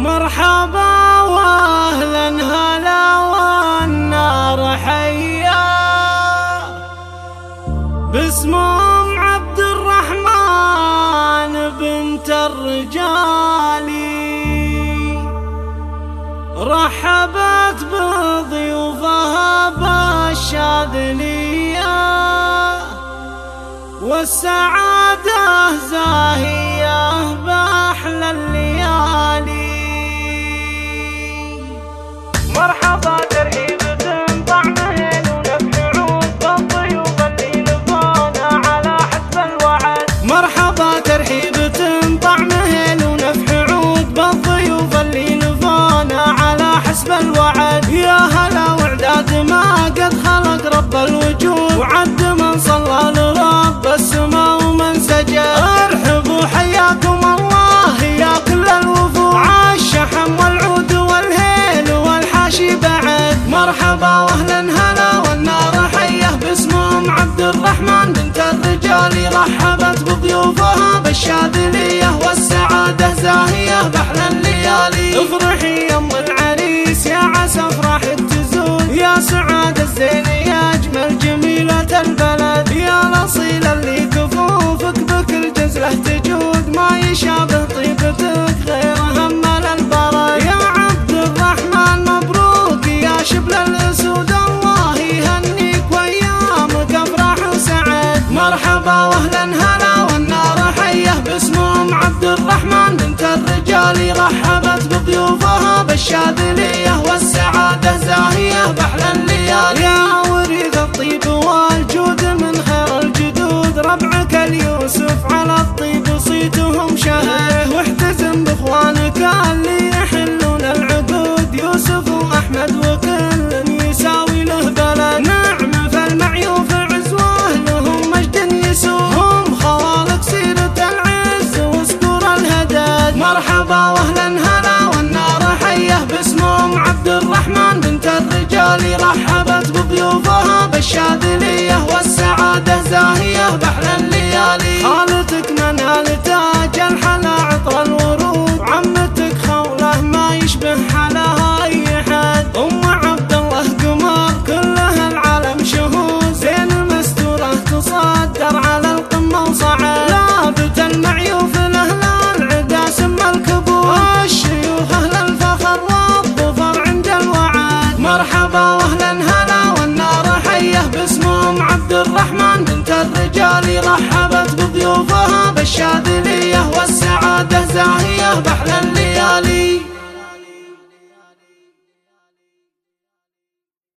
مرحبا واهلا هلا والنار حيا، باسم ام عبد الرحمن بنت الرجال رحبت بضيوفها بالشاذلية، والسعادة زاهية بأحلى الليالي. مرحبا ترحيب طعم هيل ونفح عود بالضيوف اللي لفونا على حسب الوعد. مرحبا ترحيب طعم هيل ونفح عود بالضيوف اللي لفونا على حسب الوعد. يا هلا وعداد ما قد خلق رب الوجود، وعد من صلى لرب السماء ومن سجد. ارحبوا حياكم الله يا كل الوفود، عالشحم والعود والهيل والحاشي بعد. مرحبا واهلا هلا والنار حيه، باسم ام عبد الرحمن بنت الرجال رحبت بضيوفها بالشاذليه، والسعاده زاهيه باحلى الليالي. افرحي يا ام العريس يا عسى افراحك تزول، يا سعاد الزين يا اجمل جميله البلد. يا الاصيل اللي كفوفك بكل جزله تجود، ما يشابه طيبتك غير همل البرد. يا عبد الرحمن مبروك يا شبل الاسود، الله يهنيك وايامك افراح وسعد. مرحبا واهلا هلا والنار حيه، باسم ام عبد الرحمن بنت الرجال رحبت بضيوفها بالشاذليه، والسعاده زاهيه باحلى الليالي. يا وريث الطيب والجود من خير الجدود، ربعك اليوسف على الطيب صيتهم شهد. واحتزم باخوانك اللي يحلون العقود، يوسف واحمد وكل يساوي له بلد. نعم فالمعيوف عزوه لهم مجد يسوع، هم خوالق سيرة العز وسكور الهدد. مرحبا واهلا هلا والنار حيه، باسم ام عبد الرحمن بنت الرجال رحبت بضيوفها بالشاذليه، والسعاده زاهيه باحلى الليالي. خالتك منال تاج الحلا عطر الورود، عمتك خوله ما يشبه حلاها اي حد. ام عبد الله قمر كلها العالم شهود، زين المستوره تصدر على القمه وصعد. لابت المعيوف لاهل العدا سم الكبود، الشيوخ اهل الفخر والظفر عند الوعد. مرحبا واهلا هلا والنار حيه، باسم ام عبد الرحمن بنت الرجال رحبت بضيوفها بالشاذليه، والسعاده زاهيه باحلى الليالي.